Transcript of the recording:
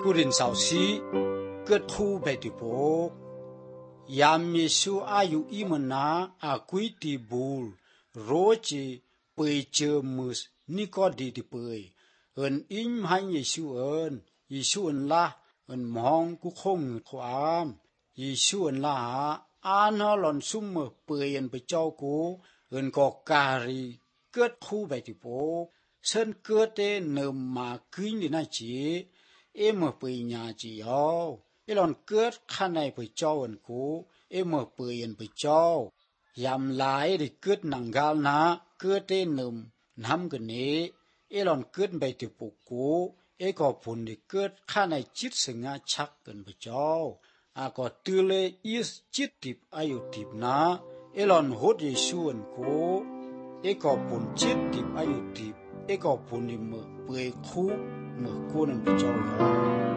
กูรินสาวซีเกิดคู่ไปติโปยามเยซูอายุอีมันนาอากุยติบูลโรเจเปยเจอมุสนิโคดีติเปยเอินอิมให้เยซูเอินละเอินมองกุคงความเยซูเอินละอานาหลอนซุ่มเปยเอินไปเจ้ากูเอินก็การีเกิดคู่ไปติโปเส้นเกิดเตเนิมมากินดินาจีเมื่อเปยญาจีเอาหลอนเกิดข้าในไปเจ้าเอินกูเมื่อเปยเอินไปเจ้ายำลายได้เกิดหนังกาลนะเกิดเตเนิมน้ำกันนี้หลอนเกิดไปติปุกูก็ผลได้เกิดข้าในจิตสงาชักกันไปเจ้าก็ตือเลยอิสจิตติบอายุติบนะหลอนหดเยซูเอินกูก็ผลจิตติบอายุติบก็ผลในเมื่อเปยคู่เมื่อกูนั้นไปเจ้า